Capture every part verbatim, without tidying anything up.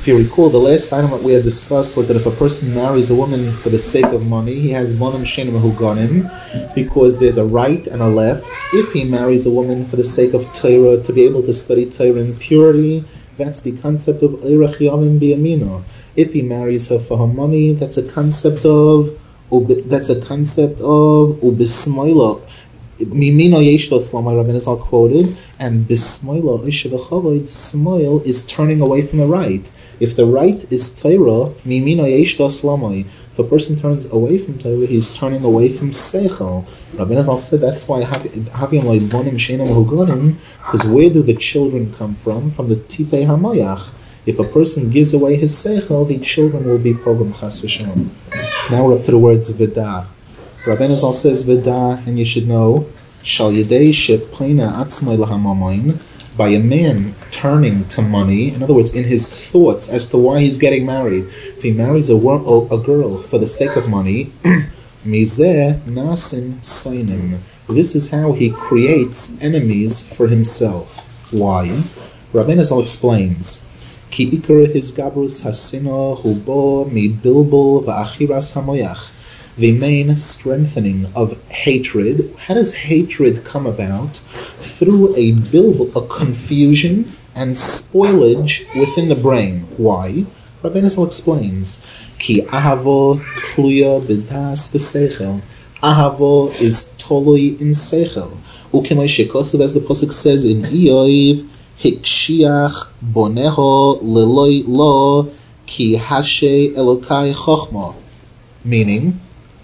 If you recall, the last item that we had discussed was that if a person marries a woman for the sake of money, he has bonim shenim mehuganim, because there's a right and a left. If he marries a woman for the sake of Torah, to be able to study Torah in purity, that's the concept of eirach yamim biyamino. If he marries her for her money, that's a concept of that's a concept of ubismoila. Mimino yeshlo slama, Rabbi Nizal quoted, and bismoila ishevachavod, smoil is turning away from the right. If the right is Torah, mimino yeshlo slama. If a person turns away from Torah, he's turning away from seichel. Rabbi Nizal said that's why havim like bonim shenim huganim, because where do the children come from? From the tipei hamayach. If a person gives away his seichel, the children will be pogrom chas v'shalom. Now we're up to the words v'da. Rabbi Nizal says v'da, and you should know, shal yedei sheplena atzmai lahamamoin, by a man turning to money, in other words, in his thoughts as to why he's getting married. If he marries a, a girl for the sake of money, mizeh nasin sainim. This is how he creates enemies for himself. Why? Rabbi Nizal explains, Ki ikar his gabrus hasina hubo mi bilbul va'achiras hamoyach. The main strengthening of hatred. How does hatred come about? Through a bilbul, a confusion and spoilage within the brain. Why? Rabbi Nizal explains, Ki ahavo tluya b'das v'seichel. Ahavo is tolui in seichel. Ukemay shekosav, as the pasuk says in Iyov, Hikshiach boneho leloi lo ki hashe elokai chochma. Meaning,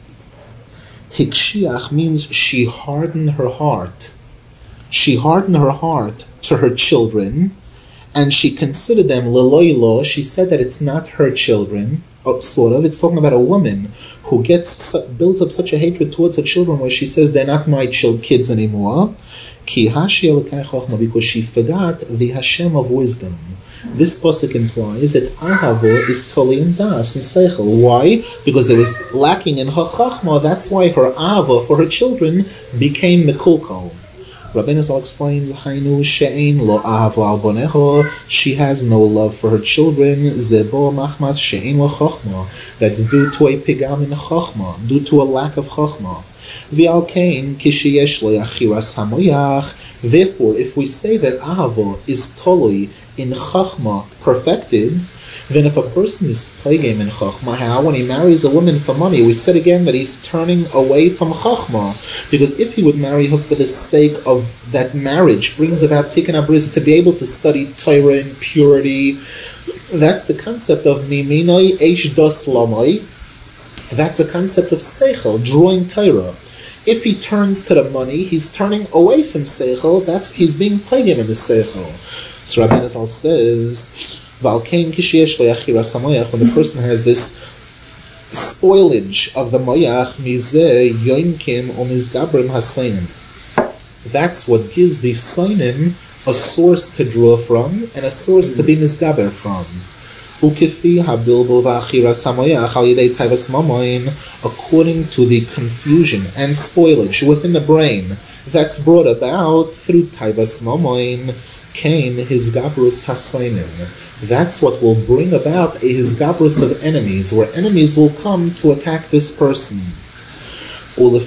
Hikshiach means she hardened her heart. She hardened her heart to her children, and she considered them leloi lo. She said that it's not her children, oh, sort of. It's talking about a woman who gets built up such a hatred towards her children, where she says they're not my child kids anymore. Ki hashi elokai chochma, because she forgot the Hashem of wisdom. This pasuk implies that ahavo is toli and das and seichel. Why? Because there was lacking in her chachma. That's why her ahava for her children became mekulkal. Rabbi Nizal explains, Hainu she'ein lo ahavo al boneho. She has no love for her children. Zebo machmas she'ein lo chachma. That's due to a pigam in chachma, due to a lack of chachma. Therefore, if we say that ahava is totally in chachma perfected, then if a person is plaguing in chachma, how when he marries a woman for money, we said again that he's turning away from chachma, because if he would marry her for the sake of that marriage brings about tikkun abris, to be able to study Torah in purity, that's the concept of miminoi eish dos lamoi. That's a concept of seichel, drawing Torah. If he turns to the money, he's turning away from seichel. That's he's being plagued in the seichel. So Rabbi Nizal says, "Valkein kisheyesh le'achiras hamoyach." When the person has this spoilage of the moyach, mizeh yoimkim o mizgabrim hasainim. That's what gives the sainim a source to draw from and a source to be mizgaber from. Ukefi habilbo va'achiras hamoyach al yedei taivas mamoin, according to the confusion and spoilage within the brain that's brought about through taivas mamoin, came his gabrus hasainim. That's what will bring about a his gabrus of enemies, where enemies will come to attack this person. There are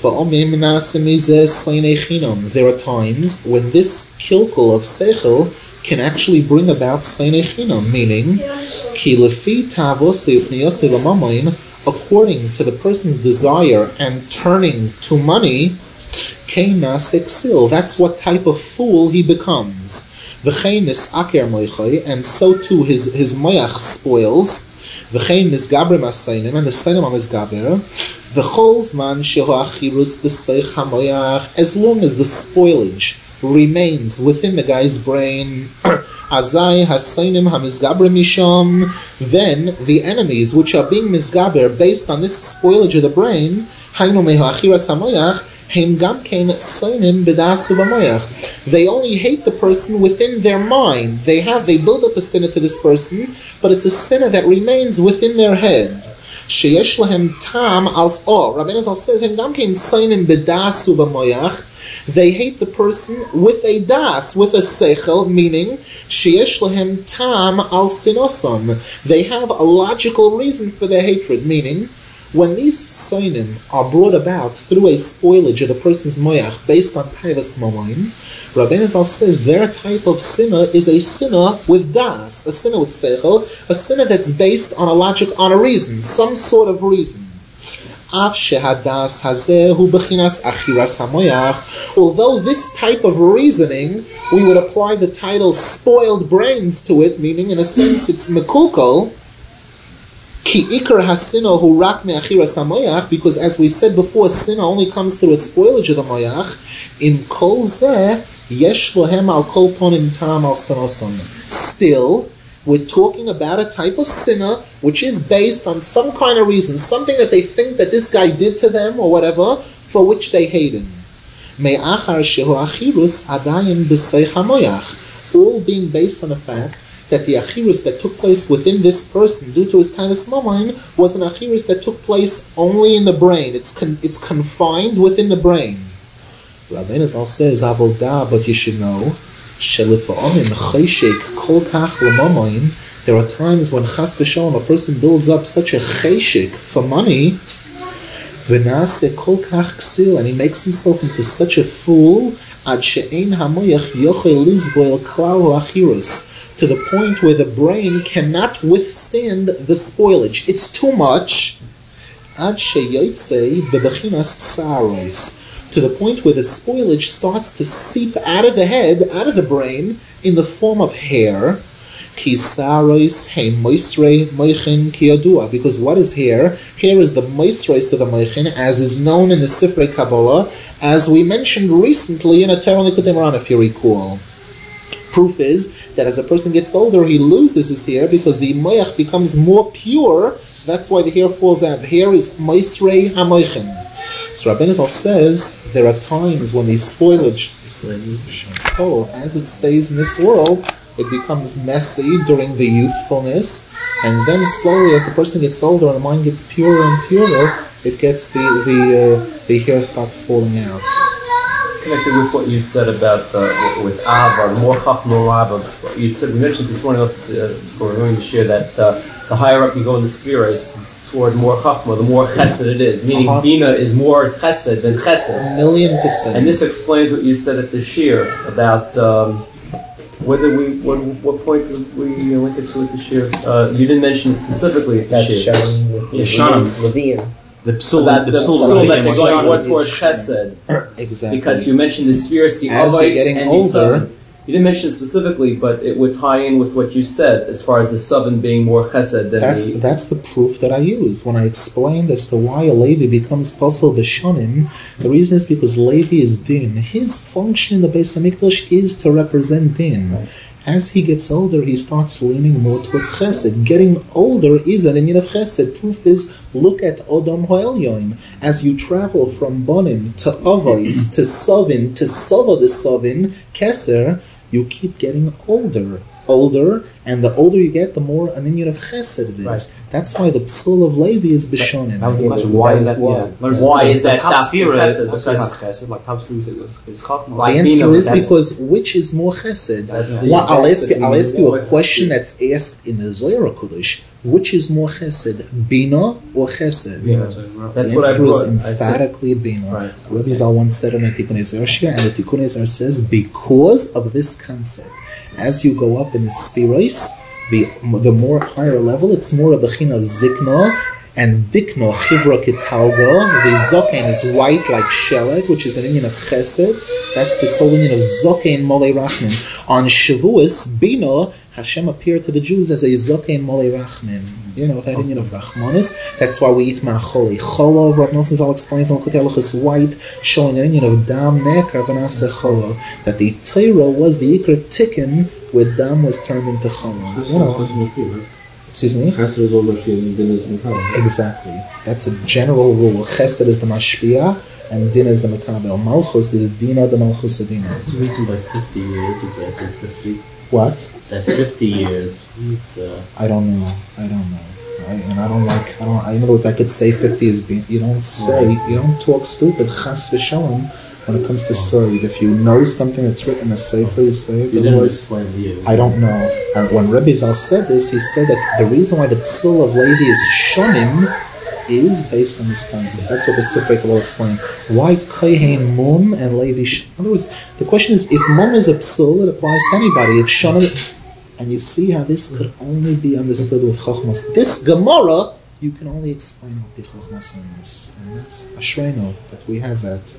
times when this kilkul of seichel can actually bring about seinei chinam, meaning, ki lefi tavosei upniyosei lamamayim, according to the person's desire and turning to money, keina seksil. That's what type of fool he becomes. V'chein nisaker moichai, and so too his his moyach spoils. V'chein nisgaber masainim, and the sainim are misgaber. V'chol zman shehu achirus v'seich hamoyach, as long as the spoilage remains within the guy's brain, azai hasainim hamizgaber misham, then the enemies which are being misgaber based on this spoilage of the brain, hainu mehu achiras hamoyach, heim gamkein sainim b'dasu b'moyach. They only hate the person within their mind. They have they build up a sinner to this person, but it's a sinner that remains within their head. Sheyesh lahem tam als oh. Rabbi Nizal says heim gamkein sainim b'dasu b'moyach. They hate the person with a das, with a seichel, meaning sheyesh lahem tam al sinosom. They have a logical reason for their hatred, meaning when these sainim are brought about through a spoilage of the person's moyach based on taivas momoim, Rabbeinu Zal says their type of sinner is a sinner with das, a sinner with seichel, a sinner that's based on a logic, on a reason, some sort of reason. Although this type of reasoning, we would apply the title spoiled brains to it, meaning in a sense it's mekulkal, ki ikar hasino hu rak me'achiras hamoyach, because as we said before, sin only comes through a spoilage of the moyach. In kol zeh yesh lohem al kol ponim tam al sanoson. Still, we're talking about a type of sinner which is based on some kind of reason, something that they think that this guy did to them or whatever, for which they hate him. All being based on the fact that the achirus that took place within this person due to his tainus momain was an achirus that took place only in the brain. It's con- it's confined within the brain. Rabbeinu Zal says, avodah, but you should know, there are times when chas v'shalom a person builds up such a cheshik for money, and he makes himself into such a fool, to the point where the brain cannot withstand the spoilage. It's too much. To the point where the spoilage starts to seep out of the head, out of the brain, in the form of hair. Because what is hair? Hair is the moisreis of the moichin, as is known in the Sifrei Kabbalah, as we mentioned recently in a Torah Likutei Moharan, if you recall. Proof is that as a person gets older, he loses his hair because the moich becomes more pure. That's why the hair falls out. The hair is moisrei hamoichin. So Rabbeinu Zal says there are times when the spoilage, so as it stays in this world, it becomes messy during the youthfulness, and then slowly, as the person gets older and the mind gets purer and purer, it gets the the uh, the hair starts falling out. It's connected with what you said about uh, with Ava, more chachma Ava. What you said, we mentioned this morning also uh, we're going to share that uh, the higher up you go in the spheres, toward more chachma, the more chesed it is. Meaning, uh-huh. Bina is more chesed than chesed. A million percent. And this explains what you said at the shir about um, whether we, what, what point did we link it to at the shir. Uh, you didn't mention it specifically at the shir. Yeshanim, Levine. The psul, that the psul that they're going more toward chesed. Exactly. Because you mentioned the spheres, the avos, and the seven. You didn't mention it specifically, but it would tie in with what you said as far as the seven being more chesed than that's, the... That's the proof that I use. When I explained as to why a Levi becomes posel b'shonim, the reason is because Levi is din. His function in the Beis HaMikdash is to represent din. Right. As he gets older, he starts leaning more towards chesed. Getting older is an inyan of chesed. Proof is, look at Odom Ha'elyon. As you travel from Bonim to Avos to Sovin to Sova the Sovin, Keser, you keep getting older, older, and the older you get, the more an inyan of chesed it is. Right. That's why the psul of Levi is b'shonim. That was the question. Why is that? Yeah. Why is that? Top sphere is chesed. Like top sphere is chachma. The answer is because which is more chesed? Well, I'll ask you. I'll ask you a question that's asked in the Zohar Kodesh. Which is more chesed, bina or chesed? Bina. That's the what I answer brought. is emphatically bina. Right. Rabbi Zal once said in the Tikkun Ezer Shir, and the Tikkun Ezer says, because of this concept, as you go up in the spheros, the the more higher level, it's more a bechin of zikna, and dikna chivra kitalga. The zoken is white like sheleg, which is an inyan of chesed. That's the whole inyan of zoken molei rachmin. On Shavuos, bina, Hashem appeared to the Jews as a zoken molei rachmin. You know, that inyan of rachmanis. That's why we eat ma'acholi. Cholov, Rav Nosson Zal explains in L'Kutei Halachos white, showing an inyan of dam nekar v'naseh cholov. That the Torah was the ikar tikkun where dam was turned into cholov. You know. Excuse me? Exactly. That's a general rule. Chesed is the mashpia, and din is the mekabel. Malchus is dina the malchus adina. What's the reason by fifty years exactly? Fifty. What? That fifty years. He's, uh, I don't know. I don't know. I, and I don't like. I don't. In other words, I could say fifty is being. You don't say. You don't talk stupid. Chas v'shalom. when it comes to Soid. If you know something that's written in a Sefer, you say it. You didn't explain to you. I don't know. And when Rebbe Zal said this, he said that the reason why the Psul of Levi is Shonim is based on this concept. That's what the Sifrei will explain. Why Kohen Mum and Levi Sh- In other words, the question is, if Mum is a Psul, it applies to anybody. If Shonim... And you see how this could only be understood with Chochmas. This Gemara, you can only explain with Chochmas on this. And that's Ashreino, that we have that.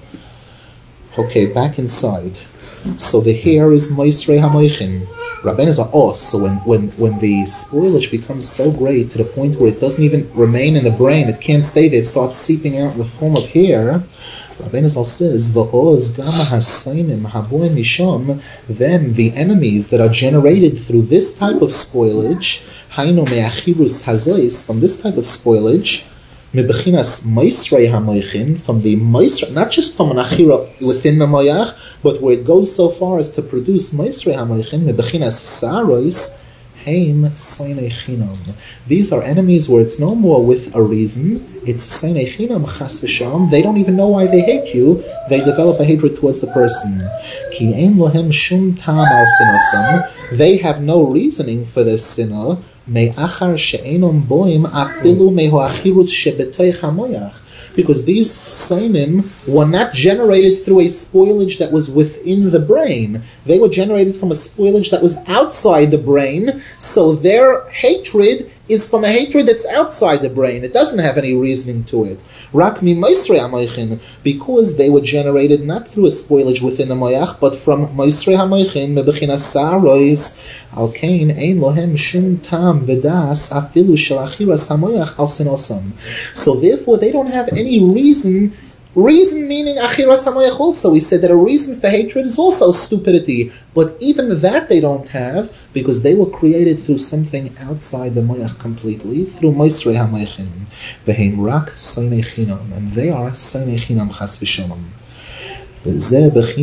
Okay, back inside. So the hair is Moisrei HaMoichin. Rabbeinu is oh, so when, when, when the spoilage becomes so great to the point where it doesn't even remain in the brain, it can't stay there, it starts seeping out in the form of hair, Rabbeinu Zal says, V'oz gama hasainim habuim misham, then the enemies that are generated through this type of spoilage, hainu me'achirus hazois, from this type of spoilage, mebechinas moisrei hamoichin, from the moisrei, not just from an achira within the moyach, but where it goes so far as to produce moisrei hamoichin, mebechinas sarois, heim seinei chinam. These are enemies where it's no more with a reason, it's seinei chinam chas v'sham, they don't even know why they hate you, they develop a hatred towards the person. Ki ein lohem shum tam al sinosam, they have no reasoning for their sinah, me'achar she'enom boim afilu me'hoachirus shebetoich hamoyach. Because these sainim were not generated through a spoilage that was within the brain. They were generated from a spoilage that was outside the brain, so their hatred is from a hatred that's outside the brain. It doesn't have any reasoning to it. Rak mi-moisrei ha-moichin, because they were generated not through a spoilage within the moyach, but from moisrei ha-moichin, mebechinas sa'arois, al kain ein lohem shum tam v'das afilu shel achiras ha-moyach al sinosam. So therefore they don't have any reason. Reason meaning achiras hamoyach also. We said that a reason for hatred is also stupidity. But even that they don't have, because they were created through something outside the moyach completely, through moisrei hamoyachin. V'heim rak seinei chinam. And they are seinei chinam chas v'shalom. This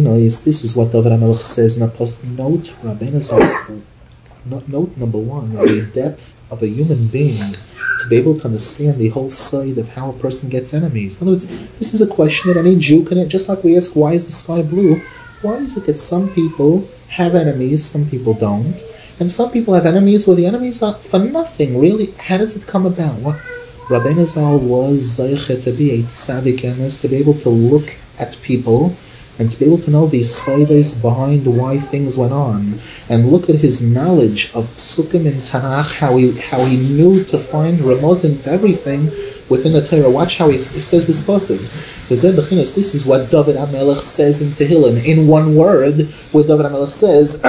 is what David HaMelech says in a post. Note, Rabbeinu Zal's note number one, the depth of a human being to be able to understand the whole side of how a person gets enemies. In other words, this is a question that any Jew can, just like we ask, why is the sky blue? Why is it that some people have enemies, some people don't? And some people have enemies where the enemies are for nothing, really. How does it come about? What? Rabbeinu Zal was Zayche to be a tzaddik emes, to be able to look at people and to be able to know the sides behind why things went on, and look at his knowledge of Psukim in Tanakh, how he how he knew to find Ramozim for everything within the Torah. Watch how he, he says this pasuk. This is what David HaMelech says in Tehillim, in one word, where David HaMelech says,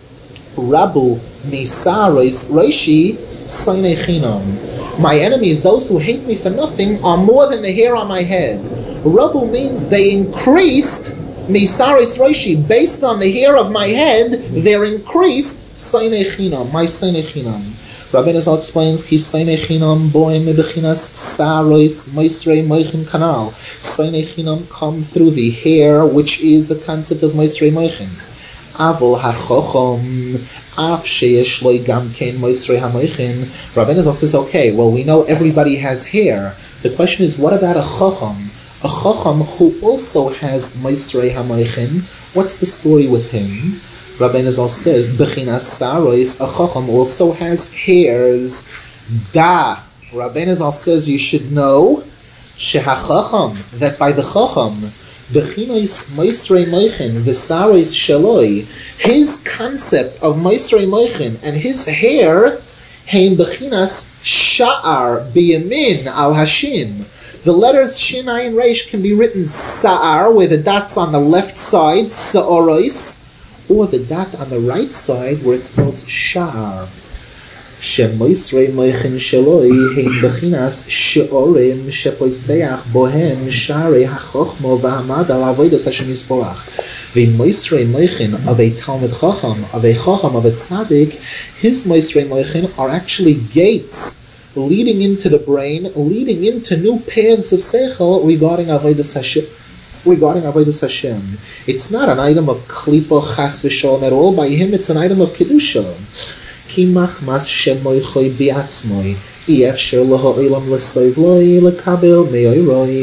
Rabu misaris reishi seinei chinam. My enemies, those who hate me for nothing, are more than the hair on my head. Rabu means they increased misaris reishi, based on the hair of my head, they're increased seinei chinam, my seinei chinam. Rabbeinu Zal explains, Ki seinei chinam boim mebechinas sarois moisrei moichin kanal. Seinei chinam come through the hair, which is a concept of moisrei moichin. Avol hachochom af sheyesh loy gam kein moisrei hamoichin. Rabbeinu Zal says, okay, well, we know everybody has hair. The question is, what about a chochom? A chochom who also has moisrei hamoichin. What's the story with him? Rabbeinu Zal says, Bechinas sarois, a chochom also has hairs. Da. Rabbeinu Zal says you should know, shehachochom, that by the chochom, Bechinas moisrei moichin, v'sarois shaloi, his concept of moisrei moichin and his hair, hein bechinas sha'ar biyamin al hashin. The letters Shin Ayin Reish can be written Sa'ar, where the dot's on the left side, Sa'orois, or the dot on the right side, where it spells Sha'ar. Shem Moisrei Moichin Sheloi, Hein Bechinas She'orim Shepoiseach Bohem Sha'arei HaChochmo V'hamad Al Avodas Hashem Yisborach. The Moisrei Moichin of a Talmud Chacham, of a Chacham, of a Tzaddik, his Moisrei Moichin are actually gates leading into the brain, leading into new paths of seichel regarding avodas Hashem. Regarding avodas Hashem, it's not an item of klipa chas v'shalom at all. By him, it's an item of kedusha. Ki machmas shemoichoi biatzmoi, efsher laha olam l'soivloi lekabel meoiroi.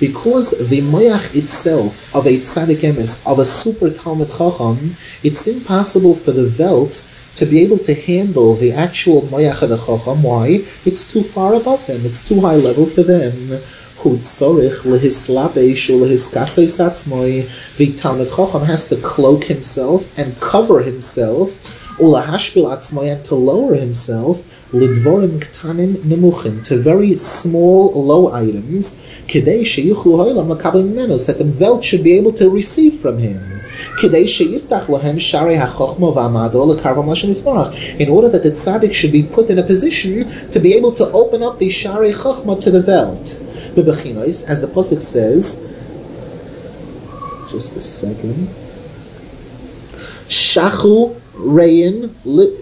Because the moyach itself of a tzaddik emes, of a super Talmud Chacham, it's impossible for the Welt to be able to handle the actual moyach of the Chacham. Why? It's too far above them. It's too high level for them. The Talmud Chacham has to cloak himself and cover himself, and to lower himself, to very small, low items, so that the Welt should be able to receive from him. In order that the tzaddik should be put in a position to be able to open up the Sharei Chachma to the Welt. As the pasuk says, just a second. Shachu rein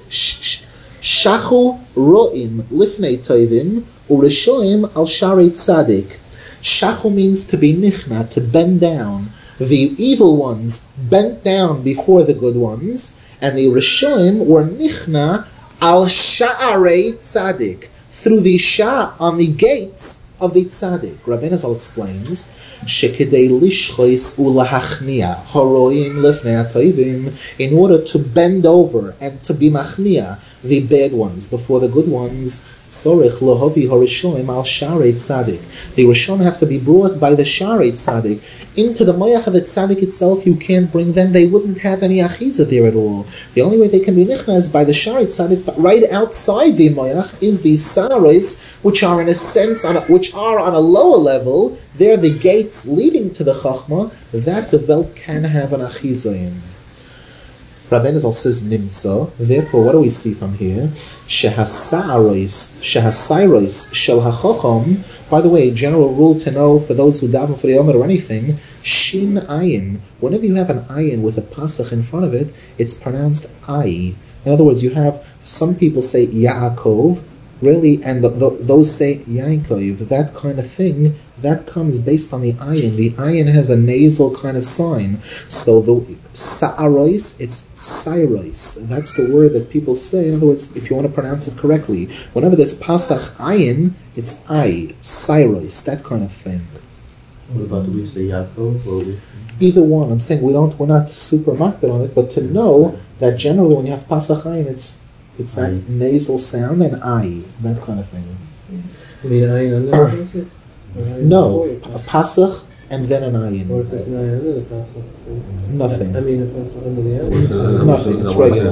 shachu roim lifnei tovim urishoim al Sharei Tzaddik. Shachu means to be nichna, to bend down. The evil ones bent down before the good ones, and the Rishoim were nichna al Sha'arei Tzaddik, through the Sha, on the gates of the Tzaddik. Rabbeinu Zal explains, Shekedei lishchois ulahachnia haroim lefnei atoivim, in order to bend over and to be machnia the bad ones before the good ones. Tzorich lohovi harishoim al Sharei Tzaddik. The Rishon have to be brought by the Sharei Tzaddik into the moyach of the Tzaddik itself. You can't bring them; they wouldn't have any achiza there at all. The only way they can be nichna is by the Sharei Tzaddik. But right outside the moyach is the saros, which are in a sense on a, which are on a lower level. They're the gates leading to the chachma that the Welt can have an achiza in. Rabbeinu Zal says nimtza. Therefore, what do we see from here? Shehasairos, shehasairos shel hachacham. By the way, general rule to know for those who daven for the Omer or anything: shin ayin. Whenever you have an ayin with a pasach in front of it, it's pronounced ai. In other words, you have some people say Yaakov, really, and the, the, those say Yaakov. That kind of thing. That comes based on the ayin. The ayin has a nasal kind of sign. So the sa'arois, it's sairois. That's the word that people say. In other words, if you want to pronounce it correctly, whenever there's pasach ayin, it's ai, sairois, that kind of thing. What about do we say Yaakov or we? Either one. I'm saying we don't. We're not super makbid on it, but to know that generally when you have pasach ayin, it's it's that ayin. Nasal sound and ai, that kind of thing. You mean ayin under the pasuk? No, a pasach and then an ayin. Or if it's an ayin under the pasuk? Nothing. I mean, if it's under the ayin. Nothing. It's regular.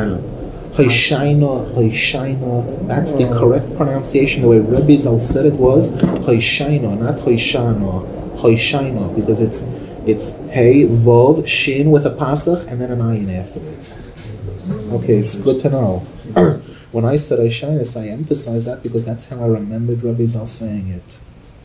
Hoshayna, Hoshayna. That's the correct pronunciation. The way Rebbe Zal said it was Hoshayna, not Hoshana. Hoshayna, because it's it's Hey, Vov, Shin with a pasach and then an ayin after it. Okay, it's good to know. When I said Hoshayna, I emphasized that because that's how I remembered Rebbe Zal saying it.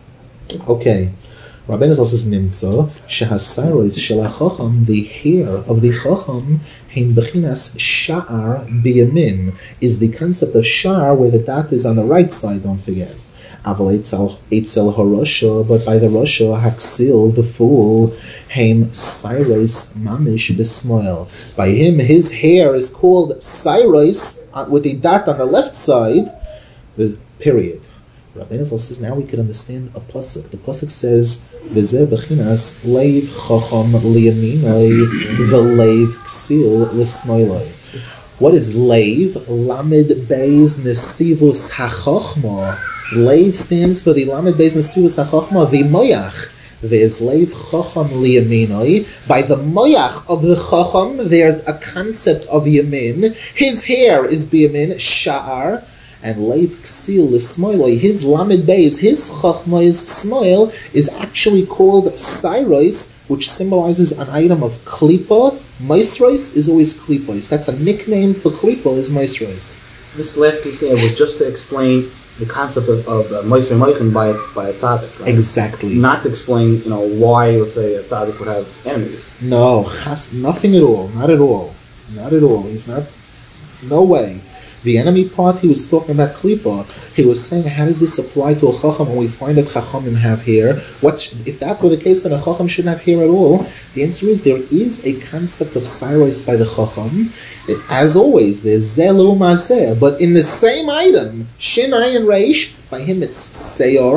Okay. Rabbeinu Zal says nimtza shehasairos shel hachacham, the hair of the chacham hein bechinas sha'ar biyamin, is the concept of sha'ar where the dot is on the right side. Don't forget. Aval eitzel harosha, but by the rosha haksil, the fool, hein sairos mamish b'smoil. By him, his hair is called sairos with the dot on the left side. The period. Rabbeinu Zal says now we can understand a pasuk. The pasuk says, "V'zeh b'chinas leiv chacham liyaminoi v'leiv ksil l'smoiloi." What is leiv? Lamed beis nesivus hachachma. Leiv stands for the lamed beis nesivus hachachma, the moyach. There's leiv chacham liyaminoi. By the moyach of the chacham, there's a concept of yamin. His hair is biyamin, sha'ar. And leiv ksil l'smoiloi, his lamed beis, his chachma's smoil is actually called sairos, which symbolizes an item of klipa. Maisros is always klipos. That's a nickname for klipa, is maisros. This last piece here was just to explain the concept of, of uh, Moshe Moichin by, by a tzaddik, right? Exactly. Not to explain, you know, why, let's say, a tzaddik would have enemies. No, chas, nothing at all. Not at all. Not at all. He's not. No way. The enemy part, he was talking about klipa. He was saying, how does this apply to a chacham when we find that chachamim have hair? What, if that were the case, then a chacham shouldn't have hair at all. The answer is there is a concept of sairos by the chacham. As always, there's zelu mazeh, but in the same item, shin ayin reish, by him it's seyor,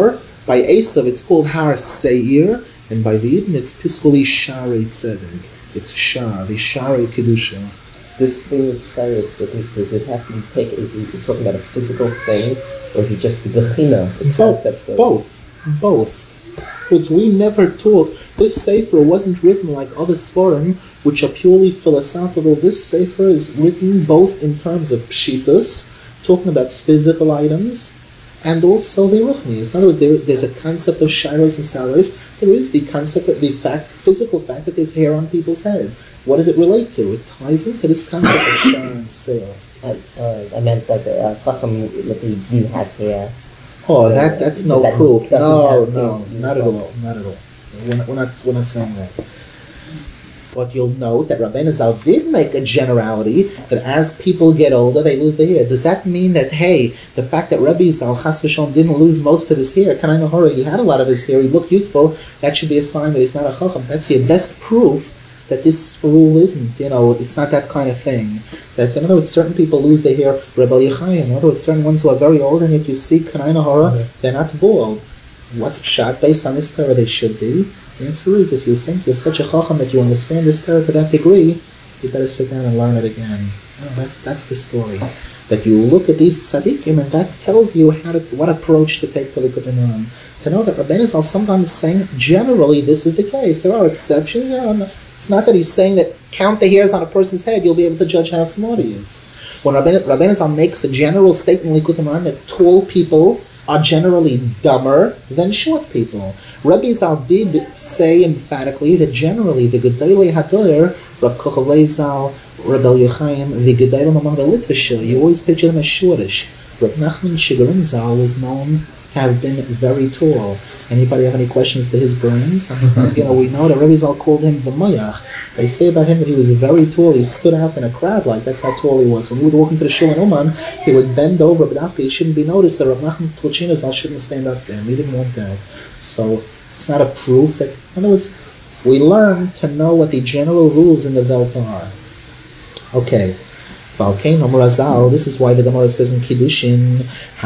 By Esav, it's called Har Seir, and by the Yidden, it's Piskuli Shari Tzedek. It's Shar, the Shari Kedusha. This thing with Cyrus, does it, does it have to be taken? Is he talking about a physical thing, or is it just the Bechina, the concept of... Both. Both. Because we never talk. This Sefer wasn't written like other Sforim, which are purely philosophical. This Sefer is written both in terms of Pshitus, talking about physical items, and also the Ruchnis. In other words, there, there's a concept of Shiros and Saros. There is the concept of the fact, physical fact that there's hair on people's head. What does it relate to? It ties into this concept of Shar and Seir. Uh, uh, I meant like a Chacham, let's say, you have hair. Oh, so that that's no that proof. No, have no, things not at all. Not at all. We're not, we're not, we're not saying that. But you'll note that Rabbeinu Zal did make a generality that as people get older, they lose their hair. Does that mean that, hey, the fact that Rabbi Zal Chas v'Shalom didn't lose most of his hair, Kanai Nahora, he had a lot of his hair, he looked youthful, that should be a sign that he's not a Chacham. That's your best proof that this rule isn't, you know, it's not that kind of thing. That, in other words, certain people lose their hair, Rebel Yechayim. In other words, certain ones who are very old, and yet you see Kanai Nahora, mm-hmm. they're not bald. What's pshat? Based on this Torah, they should be. The answer is, if you think you're such a chacham that you understand this Torah to that degree, you better sit down and learn it again. Oh, that's that's the story. That you look at these tzaddikim, and that tells you how to, what approach to take to the Kubanan. To know that Rabbeinu Zal sometimes saying, generally, this is the case. There are exceptions. You know, it's not that he's saying that count the hairs on a person's head, you'll be able to judge how smart he is. When Rabbeinu, Rabbeinu Zal makes a general statement in Likutei Moharan that tall people are generally dumber than short people. Rabbi Zal did say emphatically that generally the Gedolei Hadoyer, Rav Kochel Zal, Rebel Yochaim, the Gedolim among the Litvisha, you always picture them as shortish. Rav Nachman Shigarin Zal was known to have been very tall. Anybody have any questions to his brains? I'm saying, you know, we know that Rabbi Zal called him the Mayach. They say about him that he was very tall. He stood out in a crowd like that's how tall he was. When he would walk into the shul in Uman, he would bend over, but after he shouldn't be noticed. So Rav Nachman Tolchina Zal shouldn't stand up there. He didn't want that. So it's not a proof that, in other words, we learn to know what the general rules in the Welt are. Okay. This is why the Gemara says in Kiddushin,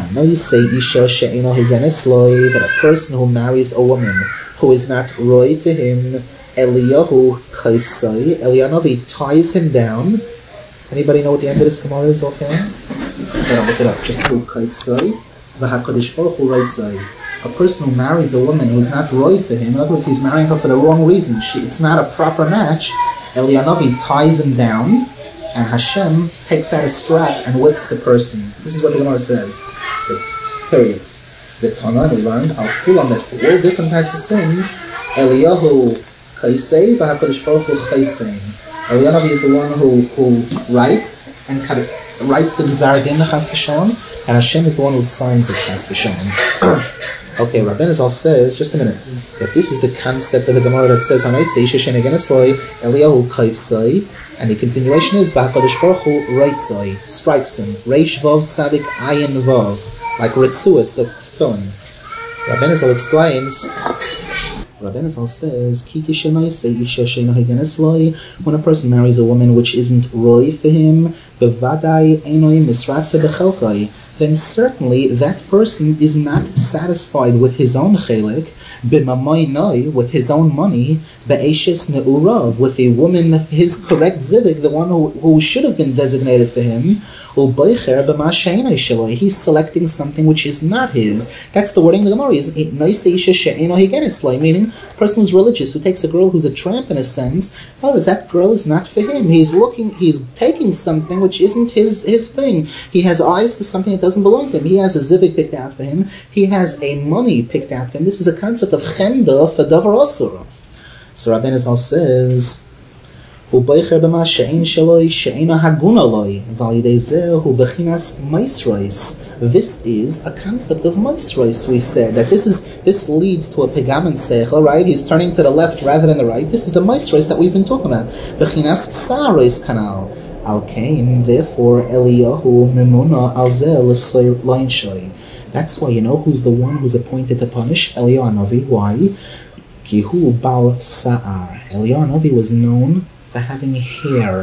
that a person who marries a woman who is not roy to him, Eliyahu Kaifsai, Eliyahu ties him down. Anybody know what the end of this Gemara is offhand? I'll look it up. Just who Kaifsai, V'HaKadosh Baruch Hu Reitzai. A person who marries a woman who is not roy for him, in other words, he's marrying her for the wrong reason. She, it's not a proper match. Eliyahu ties him down, and Hashem takes out a strap and whips the person. This is what the Gemara says. The period. The Tana, we learned, Al Kulam, that for all different types of sins, Eliyahu Chaysei, V'HaKadosh Baruch Hu Chaysein. Eliyahu is the one who, who writes and kind of writes the Gzar Din Chas V'Shalom, and Hashem is the one who signs it Chas V'Shalom. Okay, Rabbeinu Zal says, just a minute, that this is the concept of the Gemara that says, Hanaisei Sheshen Egenesloi, Eliyahu Chaysei, and the continuation is V'HaKadosh Baruch Hu Reitzai, strikes him. Reish Vav Tzadik Ayin Vav, like Ritzuas of Tefillin. Rabbeinu Zal explains. Rabbeinu Zal says, Ki kishenaisei isha she'eino higenesloi, when a person marries a woman which isn't roy for him, bevadai einoi misratze bechelkai, then certainly that person is not satisfied with his own chelik, b'mamoinoi, with his own money, be'eshes ne'urav, with a woman, his correct zibik, the one who, who should have been designated for him, u'boicher b'ma she'enoi sheloi, he's selecting something which is not his. That's the wording of the Gemara, is noisei isha she'eino higenesloi, meaning a person who's religious, who takes a girl who's a tramp in a sense, oh, that girl is not for him. He's looking, he's taking something which isn't his, his thing. He has eyes for something that doesn't belong to him. He has a zivik picked out for him. He has a money picked out for him. This is a concept of chemda for davar asur. So Rabbeinu Zal says, "U'boicher b'ma she'ein sheloi she'eino hagun aloi, v'al yidei zeh hu bechinas maisrois." This is a concept of maisrois. We said that this is this leads to a pegamen seichel, right? He's turning to the left rather than the right. This is the maisrois that we've been talking about. Bechinas sarois kanal. Al kain, therefore Eliyahu memuna al zeh l'soy loinshoi. That's why you know who's the one who's appointed to punish Eliyahu Hanavi. Why? Kihu bal sa'ar. Eliyahu Hanavi was known for having hair. He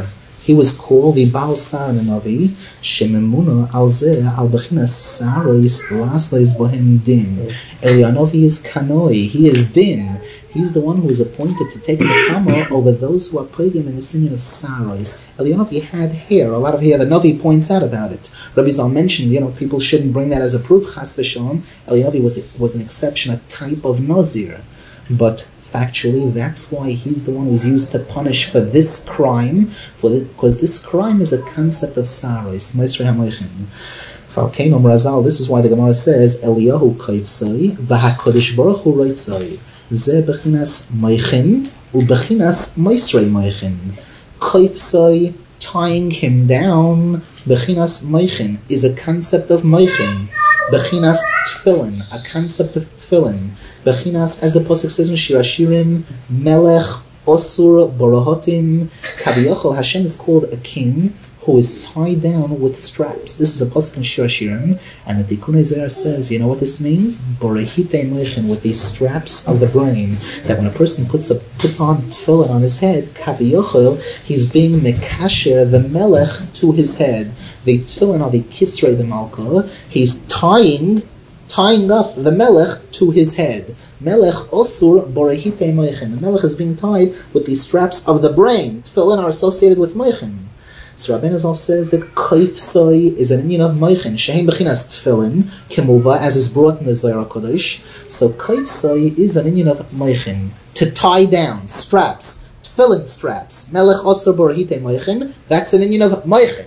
He was called the Baal Sar Navi, Shememuna al Zeh al Bechinas Sarois Lasois Bohem Din. Elianovi is Kanoi, he is Din. He's the one who is appointed to take the kama over those who are pagim in the singing of Sarois. Elianovi had hair, a lot of hair. The Navi points out about it. Rabbi Zal mentioned, you know, people shouldn't bring that as a proof, chas v'shalom. Elianovi was, was an exception, a type of Nazir. But factually, that's why he's the one who's used to punish for this crime, for because this crime is a concept of Sarois, Meisrei HaMoichin. Falkenom Razal, this is why the Gemara says, Eliyahu kaivsai, v'hakodesh baruch hu reitzai. Ze bechinas moichin, u bechinas meisrei moichin. Kaivsai, tying him down, bechinas moichin, is a concept of moichin. Bechinas tefillin, a concept of tefillin. Bechinas, as the Pasuk says in Shir Hashirim, Melech Osur Borohotim. Kaviyachol, Hashem is called a king who is tied down with straps. This is a Pasuk in Shir Hashirim, and the Tikkun Ezer says, you know what this means? Borehite Moichin, with these straps of the brain, that when a person puts a puts on tefillin on his head, Kaviyachol, he's being Mekasher, the Melech, to his head. The tefillin are the Kisrei the Malka. He's tying tying up the Melech to his head. Melech Osur Borehite Moichin. The Melech is being tied with the straps of the brain. Tefillin are associated with Moichin. So Rabbeinu Zal says that Kaifsai is an inyan of Moichin. Shehem Bechinas Tefillin, Kimuva, as is brought in the Zohar Kodesh. So Kaifsai is an inyan of Moichin. To tie down, straps, Tefillin straps. Melech Osur Borehite Moichin, that's an inyan of Moichin.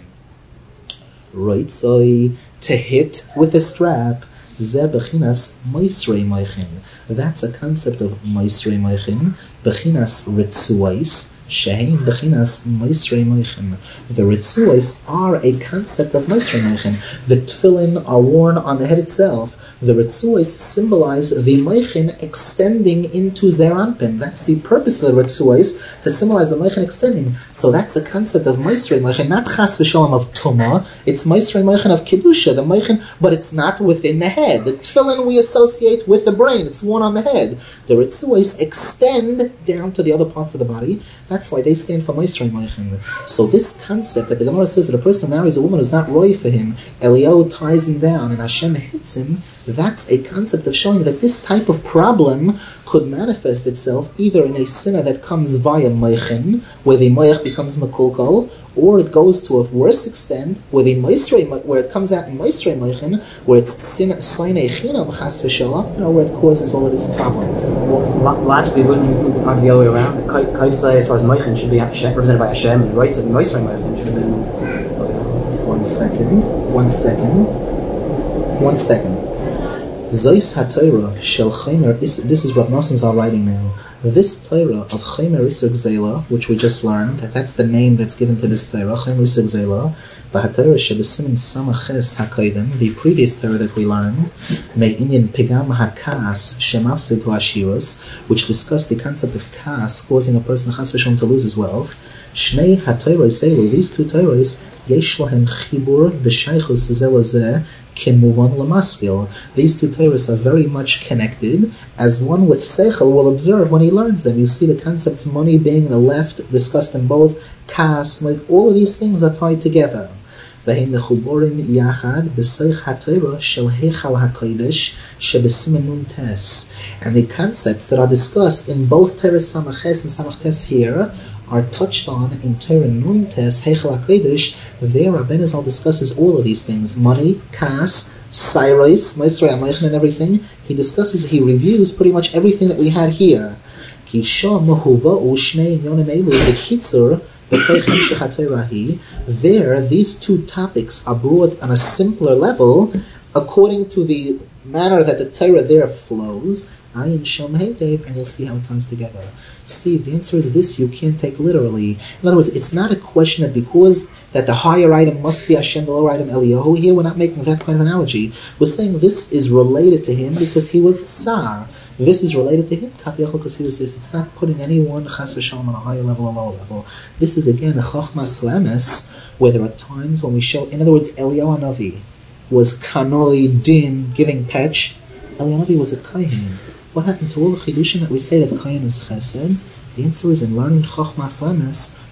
Reitzai, to hit with a strap. Ze bechinas Meisrei Moichin. That's a concept of Meisrei Moichin. Bechinas Ritzuais. Shehein bechinas Meisrei Moichin. The Ritzuais are a concept of Meisrei Moichin. The tefillin are worn on the head itself. The Ritzuais symbolize the Moichin extending into Zeranpin. That's the purpose of the Ritzuais, to symbolize the Moichin extending. So that's a concept of Meisrei Moichin, not Chas v'Shalom of Tumah. It's Meisrei Moichin of Kedusha, the Moichin, but it's not within the head. The tefillin we associate with the brain. It's worn on the head. The Ritzuais extend down to the other parts of the body. That's why they stand for Meisrei Moichin. So this concept that the Gemara says that a person who marries a woman is not roy for him, Eliyahu ties him down and Hashem hits him, that's a concept of showing that this type of problem could manifest itself either in a sinner that comes via Moichin, where the Moich becomes Mekulkal, or it goes to a worse extent, where the Meisrei, where it comes out in Meisrei Moichin, where it's Sinei Chinam Chas v'Shalom, you know, where it causes all of these problems. Well, logically, wouldn't you think it might be the other way around? Kaisai, as far as Moichin, should be represented by Hashem, and the rights of Meisrei Moichin should have been. One second, one second, one second. Zeis HaTorah Shel Chaimer, this is Rav Nosson Zal writing now. This Torah of Chaimer Isur Gzeila, which we just learned, that's the name that's given to this Torah, Chaimer Isur Gzeila, V'HaTorah Shebesimin Samaches HaKodim, the previous Torah that we learned, Me'inyan Pigam HaKas Shemafsid HaShirus, which discussed the concept of Kas causing a person Chas v'Shalom to lose his wealth. Shnei HaTorah Zelu, these two Torahs, Yesh Lahem Chibur V'Shaychus Zelazeh, Kimuvan Lamaskil. These two Torahs are very much connected, as one with Seichel will observe when he learns them. You see the concepts money being the left discussed in both, Kas, like all of these things are tied together. V'hein mechuborim yachad b'seich haTorah shel heichal hakodesh shebesiman nun tes. And the concepts that are discussed in both Torah Samaches and Samach Tes here are touched on in Torah Nun Tes, Heichal HaKodesh. There, Rabbeinu Zal discusses all of these things. Money, Kas, Cyrus, Meisrei HaMoichin, and everything. He discusses, he reviews pretty much everything that we had here. Ki sham mehuva'u shnei inyonim elu b'kitzur b'kei chemshech haTorah hi. There, these two topics are brought on a simpler level according to the manner that the Torah there flows. Ayin Shom Heidev, and you'll see how it ties together. Steve, the answer is this, you can't take literally. In other words, it's not a question that because that the higher item must be Hashem, the lower item Eliyahu. Here we're not making that kind of analogy. We're saying this is related to him because he was Sar. This is related to him, because he was this. It's not putting anyone Chas v'Shalom on a higher level or lower level. This is again a Chachmas Lemes, where there are times when we show, in other words, Eliyahu Hanavi was Kanoi Din, giving Petch. Eliyahu Hanavi was a Kohen. What happened to all the chidushim that we say that Kohen is Chesed? The answer is in learning Chochmas Lemes,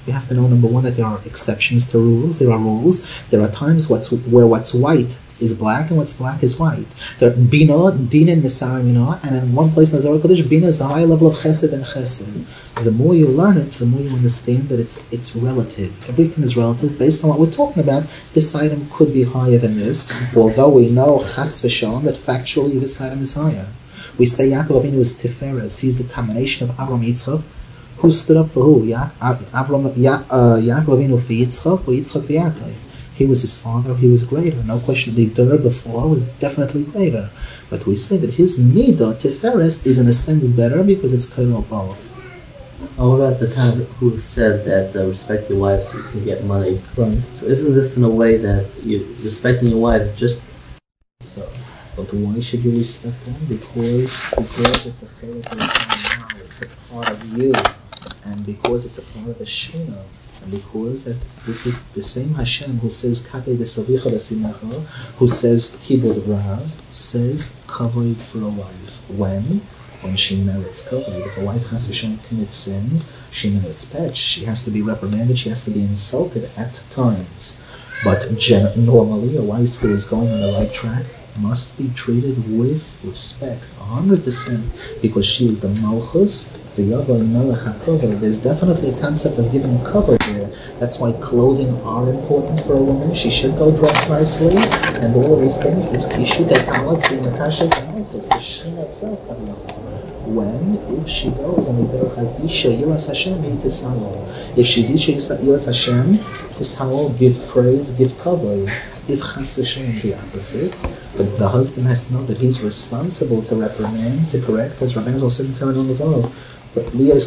You have to know, number one, that there are exceptions to rules. There are rules. There are times what's where what's white is black and what's black is white. There Bina, Dina, Nisar, Mina, and in one place in the Zohar Kodesh, Bina is a high level of Chesed and Chesed. The more you learn it, the more you understand that it's it's relative. Everything is relative based on what we're talking about. This item could be higher than this, although we know Chas v'Shalom that factually this item is higher. We say Yaakov Avinu is Tiferes. He's the combination of Avram Yitzchak. Who stood up for who? Ya- Avram, ya- uh, Yaakov Avinu for Yitzchak, or Yitzchak for Yaakov? He was his father, he was greater. No question, the Dur before was definitely greater. But we say that his Midah, Tiferes, is in a sense better because it's Kairol both. Oh, what about the time who said that uh, respect your wives so you can get money? Right. So isn't this in a way that you respecting your wives just So, but why should you respect them? Because because it's a Chelik of your it's a part of you, and because it's a part of the Shina. And because that this is the same Hashem who says Kapei Desavicha Desimecha, who says Kibud Rav, says kavod for a wife. When? When she merits kavod. If a wife has to commit sins, she merits pech. She has to be reprimanded, she has to be insulted at times. But gen- normally a wife who is going on the right track must be treated with respect, one hundred percent, because she is the Malchus. There's definitely a concept of giving cover there. That's why clothing are important for a woman. She should go dressed nicely, and all of these things. It's Kishut Ekalatz, the Natasha Malchus, the Shina itself. When, if she goes on the Derech Isha Yiras Hashem, Tisalo. If she's Isha Yiras Hashem, Tisalo, give praise, give cover. If Chas v'Shalom the opposite, but the husband has to know that he's responsible to reprimand, to correct, as Rabbeinu Zal said in Torah Levov. But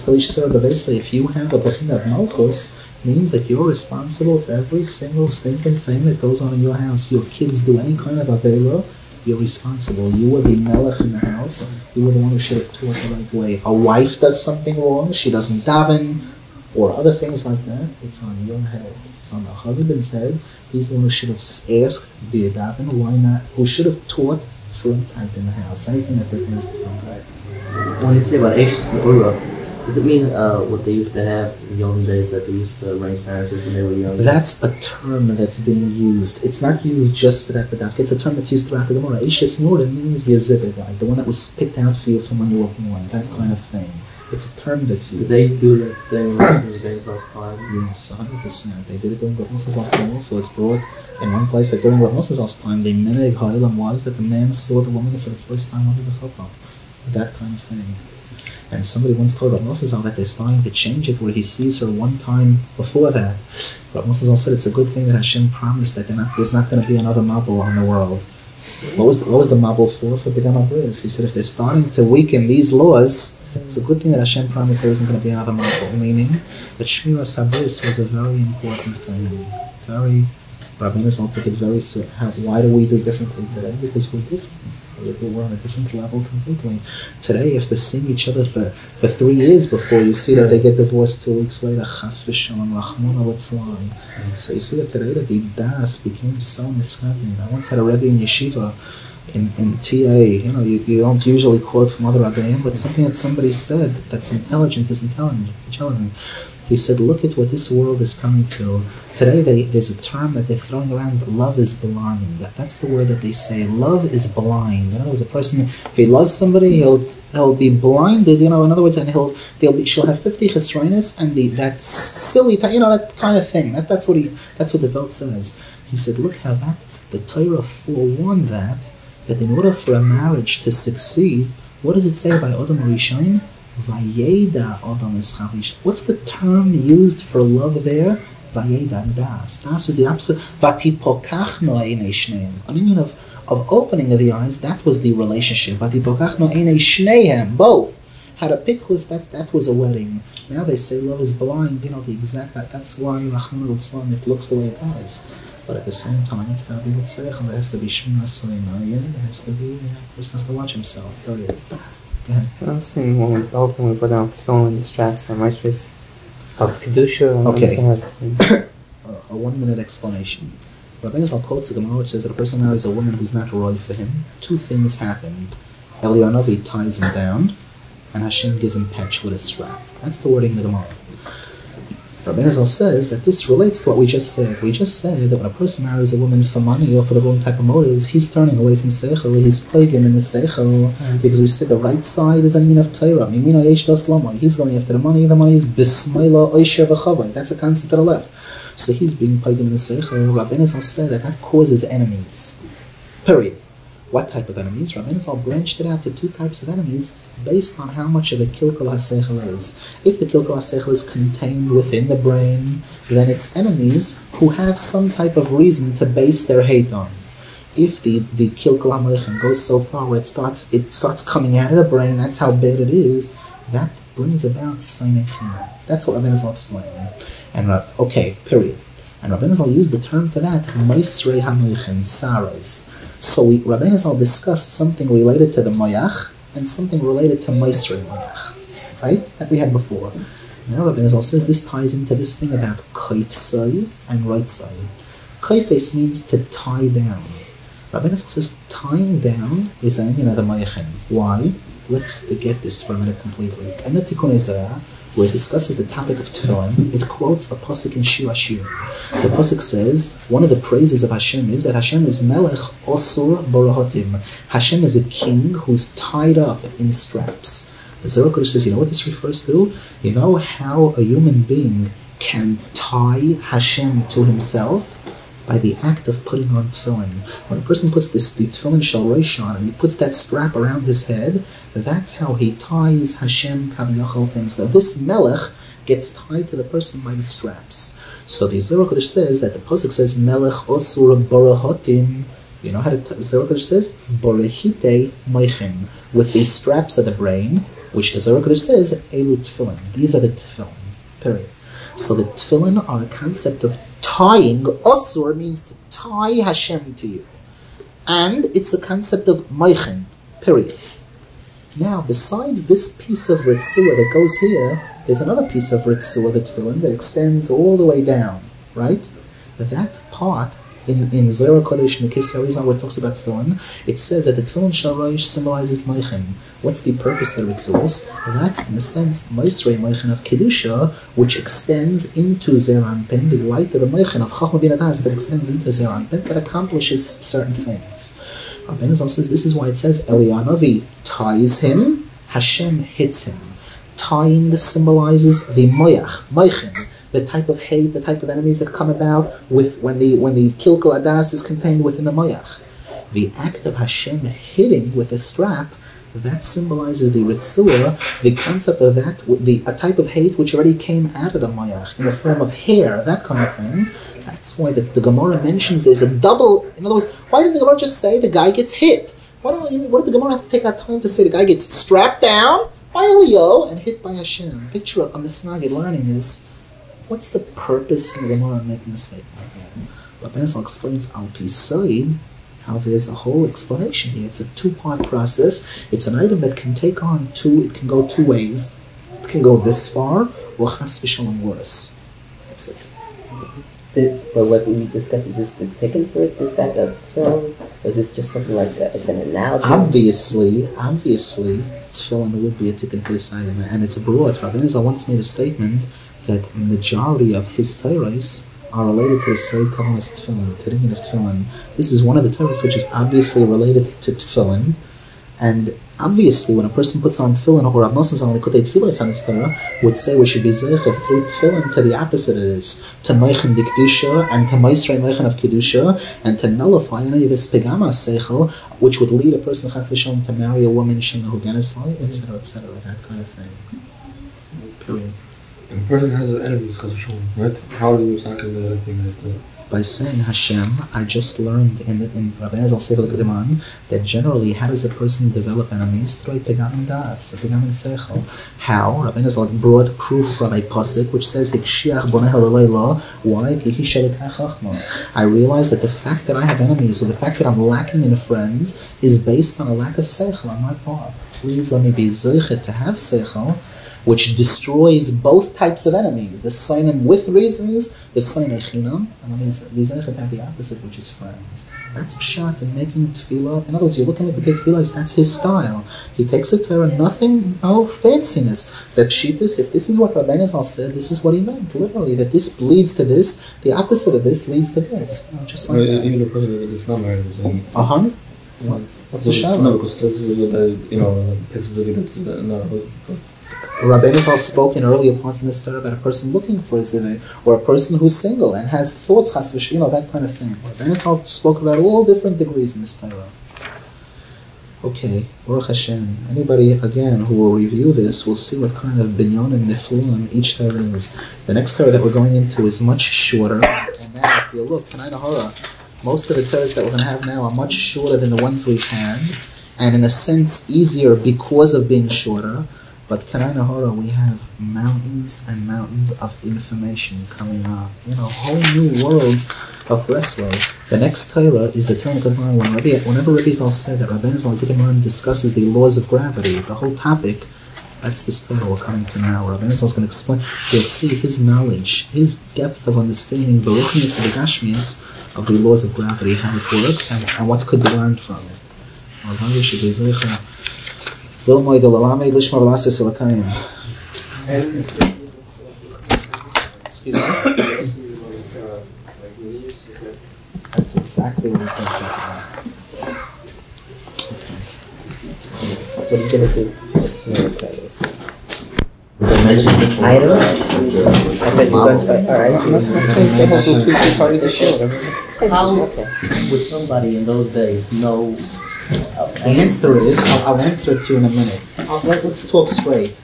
if you have a Bechina of Malchus, means that you're responsible for every single stinking thing that goes on in your house. Your kids do any kind of Avera, you're responsible. You were the Melech in the house, you were the one who should have taught the right way. A wife does something wrong, she doesn't daven, or other things like that, it's on your head. It's on the husband's head. He's the one who should have asked the daven, why not? Who should have taught from type in the house, anything that pertains to from type. when you say about Ashes and Ura, does it mean uh, what they used to have in the olden days, that they used to arrange marriages when they were young? That's a term that's being used. It's not used just for that, but it's a term that's used throughout the Gemara. Ashes and Ura means Yazid guy, the one that was picked out for you from when you were born, that kind of thing. It's a term that's used. Did they do that thing in Rav time? Yes, one hundred percent. They did it during Rav Moshe's time also. It's brought in one place that during Rav Moshe's time, the Meneg Ha'ilam was that the man saw the woman for the first time under the chuppah. That kind of thing. And somebody once told Rav Moshe that they're starting to change it where he sees her one time before that. Rav Moshe said it's a good thing that Hashem promised that not, there's not going to be another Mabul in the world. What was the, what was the Mabul for? For B'dam Abris. He said if they're starting to weaken these laws, it's a good thing that Hashem promised there isn't going to be another Mabul. Meaning that Shmiras Abris was a very important thing. Very, Rabbeinu Zal took it very serious. Why do we do differently today? Because we're different. We're on a different level completely. Today, if they're seeing each other for, for three years before, you see that they get divorced two weeks later. Chas v'shalom, rachmana litzlan. So you see that today that the das became so misguided. I once had a rebbe in yeshiva, in, in T A. You know, you, you don't usually quote from other rabbeim, but something that somebody said that's intelligent is intelligent. intelligent. He said, look at what this world is coming to. Today they, there's a term that they're throwing around, love is blind. That's the word that they say, love is blind. In other words, a person, if he loves somebody, he'll he'll be blinded, you know, in other words, and he'll they'll be, she'll have fifty chesronis and be that silly, you know, that kind of thing. That, that's what he, that's what the Welt says. He said, look how that, the Torah forewarned that, that in order for a marriage to succeed, what does it say by Adam Rishon? Vayeda Adam es chavish. What's the term used for love there? Vayeda das. Das is the opposite. Vatipokachno einei shneim. I mean, of of opening of the eyes, that was the relationship. Vatipokachno einei shneim. Both had a piklus. That that was a wedding. Now they say love is blind. You know the exact. That, that's why Rachmana litzlan it looks the way it does. But at the same time, it's got to be with seichel. There has to be shmina soinayin. There has to be. You know, the person has to watch himself. Period. That's in when the whole thing we put down with film and the straps and maestros of Kedusha. And okay. a, a one minute explanation. Rabbeinu Zal quotes a Gemara which says that a person marries a woman who's not roy for him. Two things happen. Eliyahu ties him down, and Hashem gives him patch with a strap. That's the wording in the Gemara. Rabbi Israel says that this relates to what we just said. We just said that when a person marries a woman for money or for the wrong type of motives, he's turning away from Seichel, he's plaguing in the Seichel, mm. because we said the right side is a mean of Torah. He's going after the money, the money is Bismillah, Oisher v'chavai. That's the concept to the left. So he's being plagued in the Seichel. Rabbi Israel said that that causes enemies. Period. What type of enemies? Rabbi Israel branched it out to two types of enemies based on how much of a kilkul ha-seichel is. If the kilkul ha-seichel is contained within the brain, then it's enemies who have some type of reason to base their hate on. If the, the kilkul ha-moichin goes so far where it starts it starts coming out of the brain, that's how bad it is, that brings about sinai china. That's what Rabbi Israel explained. And okay, period. And Rabbi Israel used the term for that, Maisrei ha-moichin, saras. So we, Rabbi Israel discussed something related to the moyach and something related to Maisrei moyach, right? That we had before. Now Rabbi Israel says this ties into this thing about kaifsai and reitzai. Kaifes means to tie down. Rabbi Israel says tying down is an you know the moyachin. Why? Let's forget this for a minute completely. In the Tikkun Ezra, where it discusses the topic of tefillin, it quotes a pasuk in Shir Ashir. The pasuk says, one of the praises of Hashem is that Hashem is Melech Osur Barahotim. Hashem is a king who's tied up in straps. The Zohar Kodesh says, you know what this refers to? You know how a human being can tie Hashem to himself? By the act of putting on tefillin. When a person puts this the tefillin shel rosh on and he puts that strap around his head, that's how he ties Hashem kaviyachol to himself. This melech gets tied to the person by the straps. So the Zohar Kodesh says that the pasuk says melech osur barahotim. You know how the Zohar Kodesh says barahite moichin, with the straps of the brain, which the Zohar Kodesh says elu tefillin. These are the tefillin. Period. So the tefillin are a concept of tying. Osur means to tie Hashem to you. And it's a concept of moichin, period. Now, besides this piece of ritzua that goes here, there's another piece of ritzua, the tefillin, that extends all the way down, right? That part, in, in Zohar Kodesh, in the Kisvei Arizal, where it talks about tefillin, it says that the tefillin shel rosh symbolizes moichin. What's the purpose of the ritzuos? That's, in a sense, Maisrei moichin of Kedusha, which extends into Zeranpin, the light of the moichin of Chachma bin Adas that extends into Zeranpin, that accomplishes certain things. Rabbi Israel says this is why it says Eliyahu Navi ties him, Hashem hits him. Tying symbolizes the moyach, moichin, the type of hate, the type of enemies that come about with when the when the kilkul adas is contained within the moyach. The act of Hashem hitting with a strap, that symbolizes the ritzua, the concept of that, the a type of hate which already came out of the moyach in the form of hair, that kind of thing. That's why the, the Gemara mentions there's a double. In other words, why didn't the Gemara just say the guy gets hit? Why don't you, what did the Gemara have to take our time to say the guy gets strapped down by Eliyahu and hit by Hashem? Picture a misnagid learning this. What's the purpose of the Gemara making a statement like that? Rabbi Israel explains al pisai how there's a whole explanation here. It's a two-part process. It's an item that can take on two. It can go two ways. It can go this far, or chas v'shalom worse. That's it. The, but what we discussed, is this the tikkun for it, the fact of tefillin, or is this just something like a, it's an analogy? Obviously, obviously, tefillin would be a tikkun for this item, and it's broad. Rabbi Israel once made a statement that majority of his Torahs are related to the Seid Kabbalah's tefillin, to the meaning of tefillin. This is one of the Torahs which is obviously related to tefillin, and obviously when a person puts on tefillin, or Rav Nosson Zalman Likutei Tefillos on his Torah, would say we should be zeicha through tefillin to the opposite of this, to moichin dikdusha, and to maisrei moichin of kedusha, and to nullify any of this pegama seichel, which would lead a person chas v'shalom to marry a woman shemna huganisli, et cetera, et cetera, that kind of thing. Period. If a person has enemies, chas v'shalom, right? How do you tackle the thing that? Uh, By saying Hashem, I just learned in the, in Rabbi Ezal Sefer L'Gedeman that generally, how does a person develop enemies? Through a pegam in das, a pegam in seichel. How? Rabbi Ezal brought proof from a pasuk which says Hikshiach boneha l'layla. Why? Ki hi shelikah chachma. I realize that the fact that I have enemies, or the fact that I'm lacking in friends, is based on a lack of seichel on my part. Please let me be zeichet to have seichel, which destroys both types of enemies. The Sainim with reasons, the Sainim Chinam, and that means reason have the opposite, which is friends. That's Pshat in making tefillah. In other words, you're looking at the tefillah, that's his style. He takes a Torah, nothing, no fanciness. The Pshitus, if this is what Rabbeinu Zal said, this is what he meant, literally, that this leads to this, the opposite of this leads to this. You know, just like Well, that. even the person that is not married is saying. Uh-huh. What? What's the shadow? No, because it says that, you know, Texas that's uh, not. Rabbeinu Zal spoke in earlier parts in this Torah about a person looking for a ziveh, or a person who's single and has thoughts, chas v'sh- you know, that kind of thing. Rabbeinu Zal spoke about all different degrees in this Torah. Okay, Baruch Hashem. Anybody, again, who will review this will see what kind of binyon and nifluim each Torah is. The next Torah that we're going into is much shorter. And now, if you look, Tanai Nahara, most of the Torahs that we're going to have now are much shorter than the ones we've had, and in a sense easier because of being shorter. But Tanai Nahara, we have mountains and mountains of information coming up. You know, whole new worlds of Breslau. The next Torah is the Torah of Gemara. When Rabbi, whenever Rabbi Zal said that Rabbeinu Zal Gemara discusses the laws of gravity, the whole topic, that's this Torah we're coming to now. Rabbeinu Zal is going to explain. You'll see his knowledge, his depth of understanding, the Ruchnius and the Gashmias of the laws of gravity, how it works, and, and what could be learned from it. Excuse me? That's exactly what he's going to talk about. What are you going to do? Let's see what that is. Did I mention the I don't know. I bet you're going to try. Alright, so Let's let's make the whole do two three parties of shit. How would somebody in those days know? The answer is, I'll, I'll answer it to you in a minute. I'll, let, let's talk straight.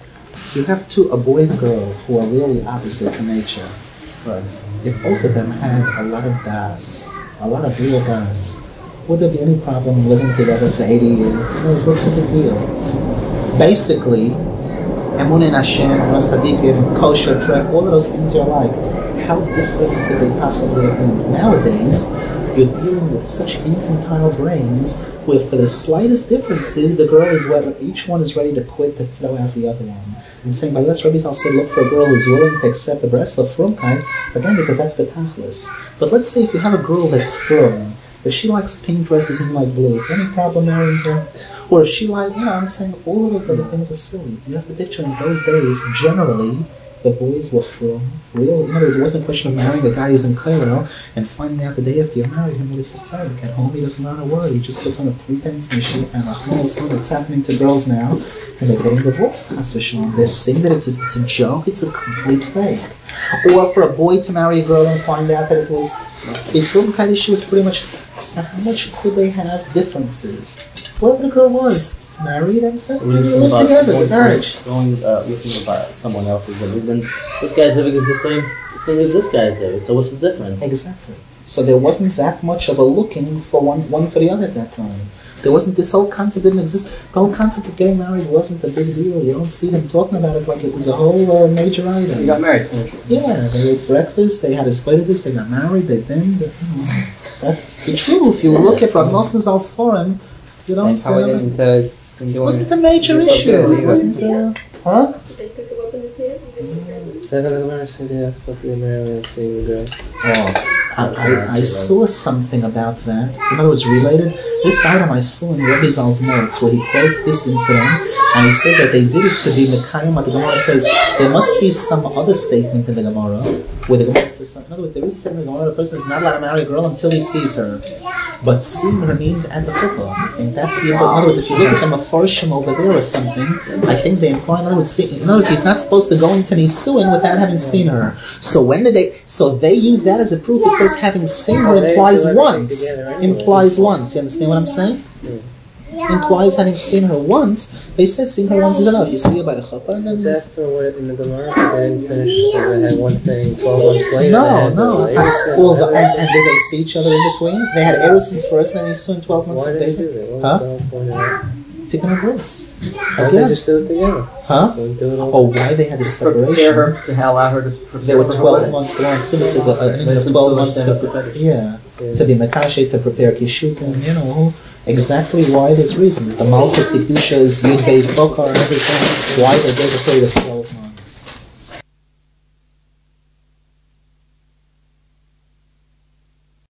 You have two, a boy and a girl, who are really opposites in nature. Right. If both of them had a lot of das, a lot of real das, would there be any problem living together for eighty years? No, what's the big deal? Basically, Emun in Hashem, Rasadikim, kosher, trek, all of those things you're like, how different could they possibly have been? Nowadays, you're dealing with such infantile brains where for the slightest differences, the girl is whether each one is ready to quit to throw out the other one. I'm saying by yes, Rabbi Zal said, look for a girl who's willing to accept the breast of frumkeit, again, because that's the tachlis. But let's say if you have a girl that's firm, if she likes pink dresses and you like blue, is there any problem marrying her? Or if she like, you know, I'm saying all of those other things are silly. You have to picture in those days, generally, the boys were from real. In other words, it wasn't a question of marrying a guy who's in Cairo and finding out the day after you marry him that it's a fake. At home, he doesn't learn a word. He just puts on a pretense and shit. And it's what's happening to girls now, and they're getting divorced. They're saying that it's a, it's a joke. It's a complete fake. Or for a boy to marry a girl and find out that it was, it's some kind of she was pretty much. So how much could they have differences? Whoever the girl was. Married and So they when you say live about together, going, marriage. going uh, looking about someone else's zivig, then this guy's zivig is the same thing as this guy's zivig. So what's the difference? Exactly. So there wasn't that much of a looking for one, one for the other at that time. There wasn't, this whole concept didn't exist. The whole concept of getting married wasn't a big deal. You don't see them talking about it like it was a whole uh, major item. You got married. Yeah, they ate breakfast, they had a split of this, they got married, they then, they, you know. That's the truth. If you look at Rav Nosson Zal Sforim, you don't... And how it uh, didn't, uh, didn't it do wasn't anything. a major It's so issue. good, It you wasn't a... Huh? Did they pick him up in the chair? So I gotta learn something that's supposed to be married and see the girl. Oh, I, I, I saw something about that. In other words, related. This item I saw in Rebbe Zal's notes where he quotes this incident and he says that they did it to be Mekayim. The Gemara says there must be some other statement in the Gemara where the Gemara says something. In other words, there is a statement in the Gemara a person is not allowed to marry a girl until he sees her. But seeing her means and the chuppah. And that's the, in other words, if you look at them a farshim over there or something, I think they imply, in other words, see, in other words, he's not supposed to go into Nisuin without having seen her. So when did they, so they use that as a proof. It says having seen her implies once. Implies once. You understand what I'm saying? Implies having seen her once. They said seeing her once is enough. You see her by the chuppah and then... Was that for what in the Gemara? Because I didn't finish, because I had one thing twelve months later. No, I had no. the Erusin, I, well, the, whatever. and, and did they see each other in between? They had Erusin first and then Yisuin twelve months Why later. did they do that? What Huh? was the whole point of that? Taking a grace. Why didn't Again. they just do it together? Huh? Wouldn't do it all Oh, why they had this Prepare separation? her to allow her to prepare They were for her twelve wedding. months long. Simba says, uh, uh, Let some twelve sort of months stand to, up with yeah, Yeah. to be Makashe, to prepare Kishukim, you know. Exactly why there's reasons. The Malchus, the Kedusha is Yud Beis Bokar and everything. Why they gave a period of twelve